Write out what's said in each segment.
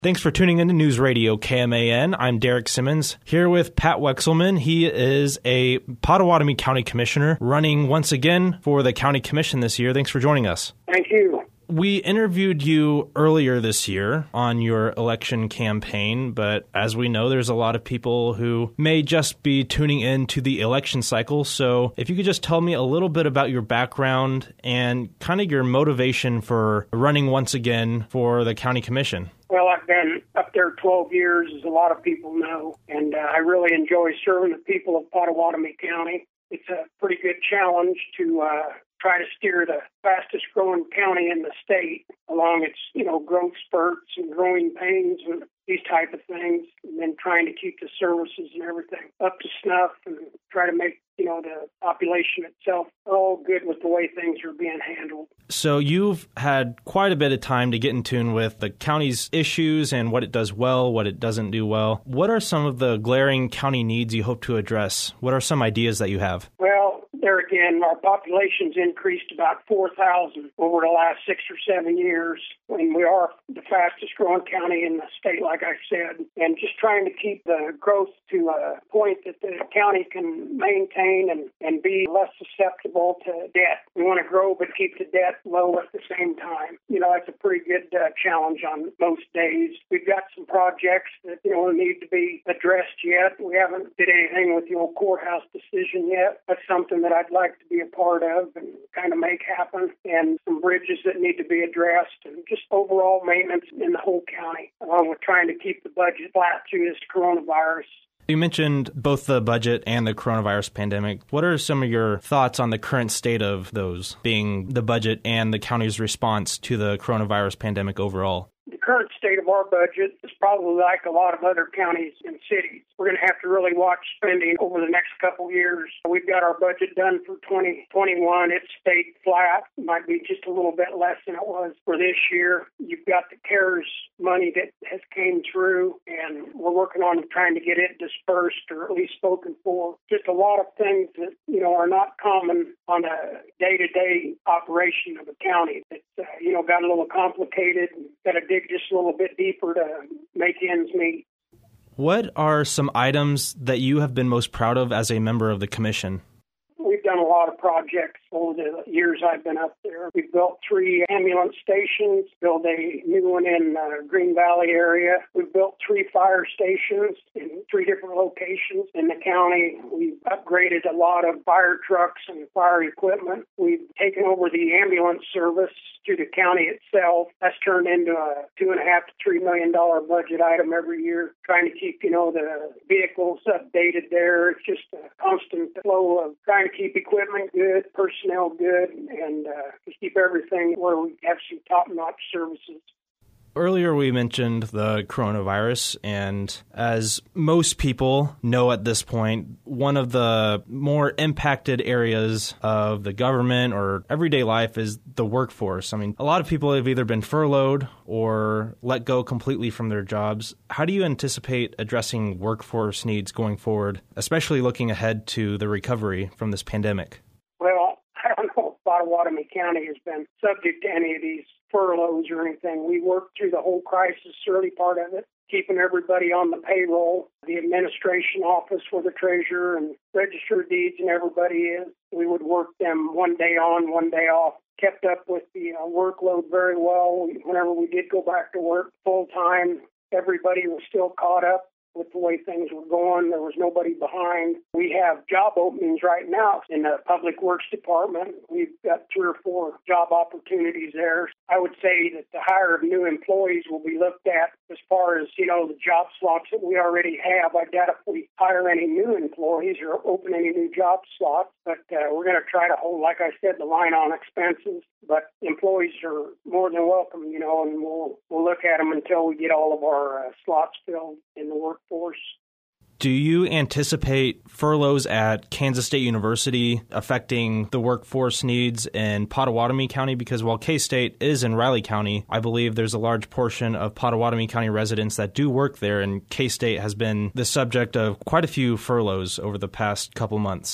Thanks for tuning into News Radio KMAN. I'm Derek Simmons, here with Pat Wexelman. He is a Pottawatomie County Commissioner running once again for the County Commission this year. Thanks for joining us. Thank you. We interviewed you earlier this year on your election campaign, but as we know, there's a lot of people who may just be tuning in to the election cycle. So if you could just tell me a little bit about your background and kind of your motivation for running once again for the County Commission. Well, I've been up there 12 years, as a lot of people know, and I really enjoy serving the people of Pottawatomie County. It's a pretty good challenge to try to steer the fastest growing county in the state along its, growth spurts and growing pains and these type of things, and then trying to keep the services and everything up to snuff and try to make, the population itself all good with the way things are being handled. So you've had quite a bit of time to get in tune with the county's issues and what it does well, what it doesn't do well. What are some of the glaring county needs you hope to address? What are some ideas that you have? Well, there again, our population's increased about 4,000 over the last 6 or 7 years, and we are the fastest growing county in the state, like I said, and just trying to keep the growth to a point that the county can maintain and be less susceptible to debt. We want to grow but keep the debt low at the same time. That's a pretty good challenge on most days. We've got some projects that, need to be addressed yet. We haven't did anything with the old courthouse decision yet. That's something that I'd like to be a part of and kind of make happen, and some bridges that need to be addressed, and just overall maintenance in the whole county, along with trying to keep the budget flat through this coronavirus. You mentioned both the budget and the coronavirus pandemic. What are some of your thoughts on the current state of those, being the budget and the county's response to the coronavirus pandemic overall? The current state of our budget is probably like a lot of other counties and cities. We're going to have to really watch spending over the next couple of years. We've got our budget done for 2021. It stayed flat. It might be just a little bit less than it was for this year. You've got the CARES money that has came through, and we're working on trying to get it dispersed or at least spoken for. Just a lot of things that, are not common on a day-to-day operation of a county. It's, got a little complicated and got to dig just a little bit deeper to make ends meet. What are some items that you have been most proud of as a member of the commission? We've done a lot of projects over the years I've been up there. We've built 3 ambulance stations, built a new one in Green Valley area. We've built 3 fire stations in 3 different locations in the county. We've upgraded a lot of fire trucks and fire equipment. We've taken over the ambulance service through the county itself. That's turned into a $2.5 to $3 million budget item every year, trying to keep, the vehicles updated there. It's just a constant flow of trying to keep equipment good, personnel good, and just keep everything where we have some top-notch services. Earlier, we mentioned the coronavirus, and as most people know at this point, one of the more impacted areas of the government or everyday life is the workforce. I mean, a lot of people have either been furloughed or let go completely from their jobs. How do you anticipate addressing workforce needs going forward, especially looking ahead to the recovery from this pandemic? Well, I don't know if Pottawatomie County has been subject to any of these furloughs or anything. We worked through the whole crisis, early part of it, keeping everybody on the payroll, the administration office where the treasurer and register of deeds and everybody is. We would work them one day on, one day off, kept up with the workload very well. Whenever we did go back to work full time, everybody was still caught up with the way things were going. There was nobody behind. We have job openings right now in the Public Works Department. We've got 3 or 4 job opportunities there. I would say that the hire of new employees will be looked at as far as, the job slots that we already have. I doubt if we hire any new employees or open any new job slots, but we're going to try to hold, like I said, the line on expenses. But employees are more than welcome, and we'll look at them until we get all of our slots filled in the workforce. Do you anticipate furloughs at Kansas State University affecting the workforce needs in Pottawatomie County? Because while K-State is in Riley County, I believe there's a large portion of Pottawatomie County residents that do work there, and K-State has been the subject of quite a few furloughs over the past couple months.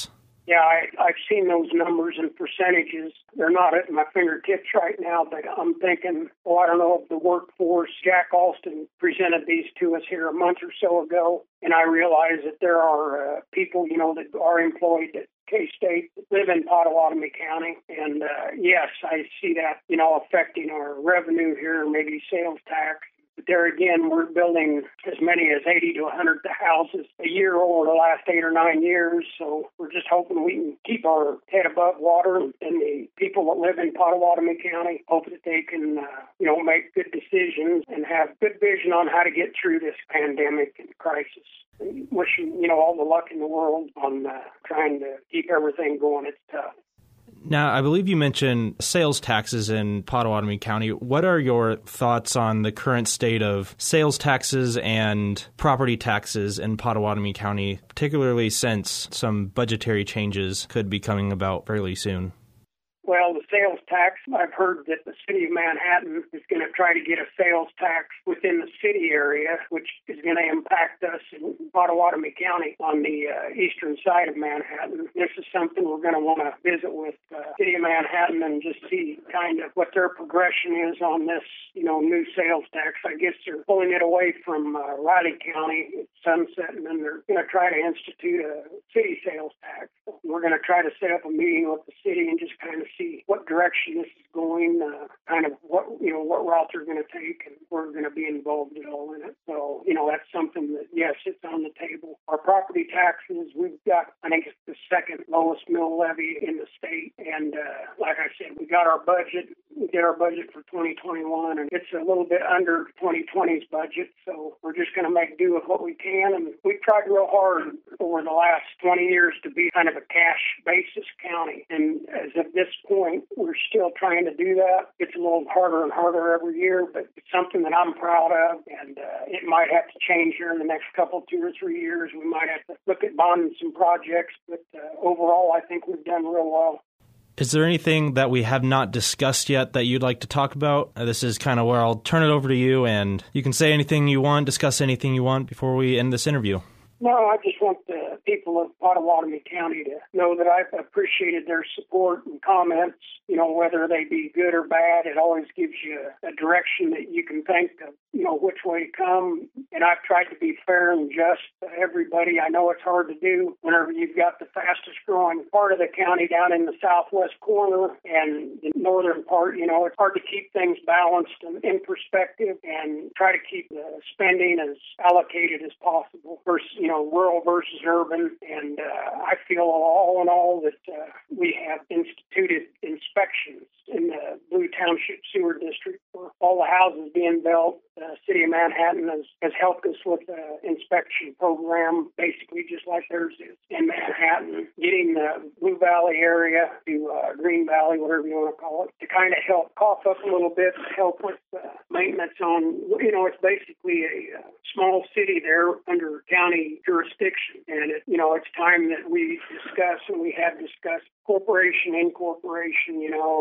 Yeah, I've seen those numbers and percentages. They're not at my fingertips right now, but I'm thinking, I don't know if the workforce, Jack Alston presented these to us here a month or so ago, and I realize that there are people, that are employed at K-State that live in Pottawatomie County. And yes, I see that, affecting our revenue here, maybe sales tax. But there again, we're building as many as 80 to 100 houses a year over the last 8 or 9 years. So we're just hoping we can keep our head above water. And the people that live in Pottawatomie County hope that they can, make good decisions and have good vision on how to get through this pandemic and crisis. And wishing, all the luck in the world on trying to keep everything going. It's tough. Now, I believe you mentioned sales taxes in Pottawatomie County. What are your thoughts on the current state of sales taxes and property taxes in Pottawatomie County, particularly since some budgetary changes could be coming about fairly soon? Well, the sales tax, I've heard that the city of Manhattan is going to try to get a sales tax within the city area, which is going to impact us in Pottawatomie County on the eastern side of Manhattan. This is something we're going to want to visit with the city of Manhattan and just see kind of what their progression is on this, new sales tax. I guess they're pulling it away from Riley County at Sunset, and then they're going to try to institute a city sales tax. We're going to try to set up a meeting with the city and just kind of see what direction this is going, kind of what route they're going to take, and we're going to be involved at all in it. So, that's something that, yes, it's on the table. Our property taxes, we've got, I think it's the second lowest mill levy in the state. And like I said, we got our budget. We did our budget for 2021, and it's a little bit under 2020's budget. So we're just going to make do with what we can. And we've tried real hard over the last 20 years to be kind of a cash basis county. And as of this point, we're still trying to do that. It's a little harder and harder every year, but it's something that I'm proud of. And it might have to change here in the next 2 or 3 years. We might have to look at bonding some projects, but overall, I think we've done real well. Is there anything that we have not discussed yet that you'd like to talk about? This is kind of where I'll turn it over to you, and you can say anything you want, discuss anything you want before we end this interview. No, I just want the people of Pottawatomie County to know that I've appreciated their support and comments, whether they be good or bad. It always gives you a direction that you can think of, which way to come. And I've tried to be fair and just to everybody. I know it's hard to do whenever you've got the fastest growing part of the county down in the southwest corner and the northern part. It's hard to keep things balanced and in perspective and try to keep the spending as allocated as possible versus, rural versus urban. And I feel all in all that we have instituted inspections in the Blue Township Sewer District for all the houses being built. The City of Manhattan has helped us with the inspection program, basically just like theirs is in Manhattan, getting the Blue Valley area to Green Valley, whatever you want to call it, to kind of help cough up a little bit, help with maintenance on, it's basically a small city there under county jurisdiction. And, it's time that we discuss, and we have discussed corporation, incorporation,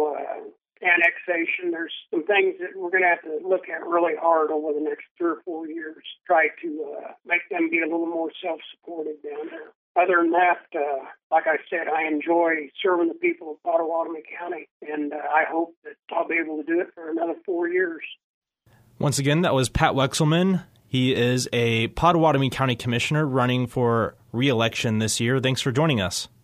annexation. There's some things that we're going to have to look at really hard over the next 3 or 4 years, try to make them be a little more self-supported down there. Other than that, like I said, I enjoy serving the people of Pottawatomie County, and I hope that I'll be able to do it for another 4 years. Once again, that was Pat Wexelman. He is a Pottawatomie County Commissioner running for re-election this year. Thanks for joining us.